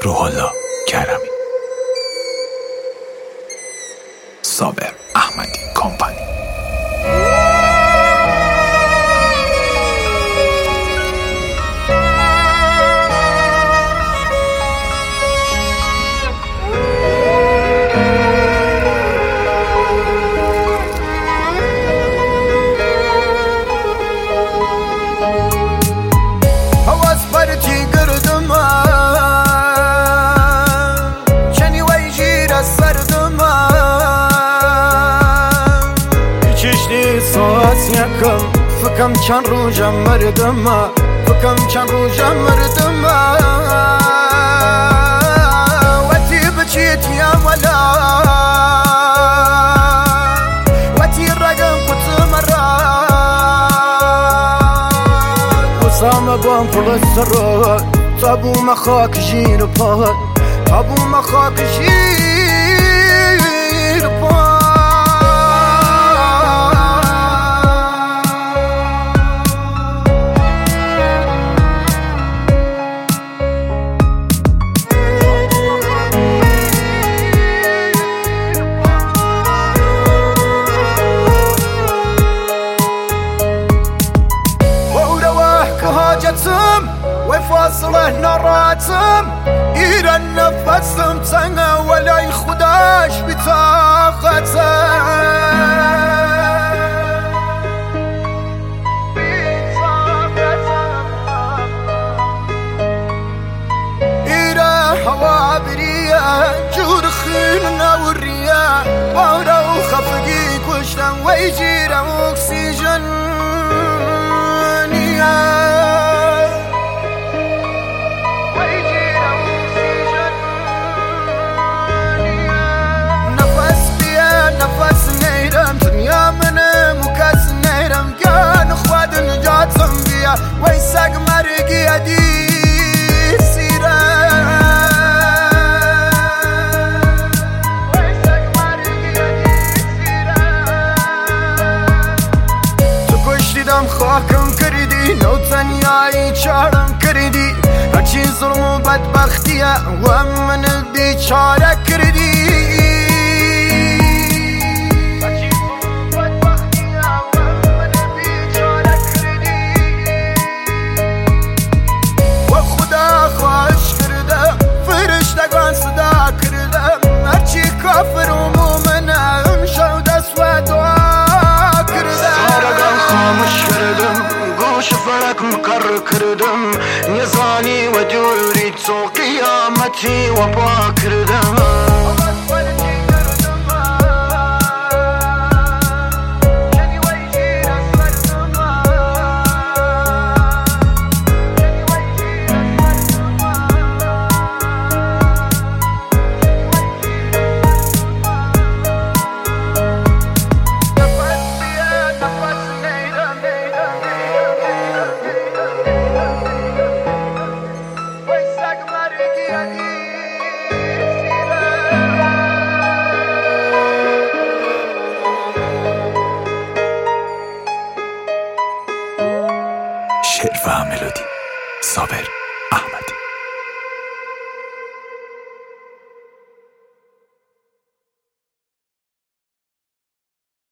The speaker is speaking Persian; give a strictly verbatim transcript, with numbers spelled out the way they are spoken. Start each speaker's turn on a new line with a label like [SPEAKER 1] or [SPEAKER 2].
[SPEAKER 1] روح الله کرمی. صابر احمدی کمپانی.
[SPEAKER 2] فکم چند روزم مردم فکم چند روزم مردم وقتی بچیت یا ولا وقتی رقم کت مرا وسام بام فل السر تابو مخاك جير باد تابو مخاك جير باد وفاصله نراتم إلى النفسم تنغى ولا يخداش بطاقته إلى هوا بريا جور خيلنا والرياح وورا وخفقي كشتا ويجير أكسجين ويساق مرقي أدي سيرا ويساق مرقي أدي سيرا تكوشتي دم خاكم كردي لو تنياي چارم كردي هرچي ظلم و بدبختيا ومن البيچارة كردي كافر ومؤمنة امشوا دسوة دعا كردم سارقا خامش كردم قوش فرق مقر كردم نزاني ودوري تو قيامتي وبا كردم
[SPEAKER 1] شعر و ملودی صابر